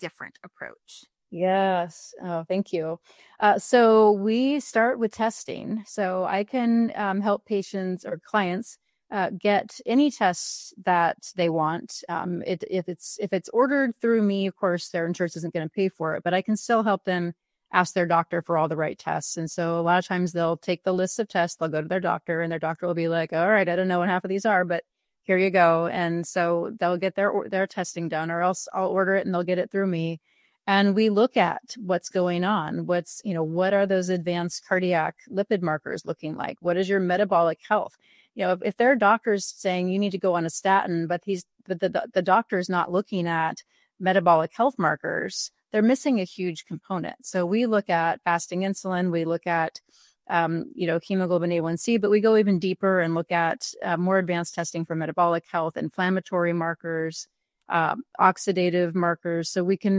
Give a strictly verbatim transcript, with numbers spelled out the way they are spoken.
different approach? Yes. Oh, thank you. Uh, so we start with testing. So I can um, help patients or clients uh, get any tests that they want. Um, it, if it's if it's ordered through me, of course, their insurance isn't going to pay for it, but I can still help them ask their doctor for all the right tests. And so a lot of times they'll take the list of tests, they'll go to their doctor, and their doctor will be like, "All right, I don't know what half of these are, but here you go." And so they'll get their their testing done, or else I'll order it and they'll get it through me, and we look at what's going on. What's, you know, what are those advanced cardiac lipid markers looking like? What is your metabolic health? You know, if, if their doctor's saying you need to go on a statin, but he's but the, the, the doctor's not looking at metabolic health markers, they're missing a huge component. So we look at fasting insulin, we look at um, you know, hemoglobin A one C, but we go even deeper and look at uh, more advanced testing for metabolic health, inflammatory markers, uh, oxidative markers. So we can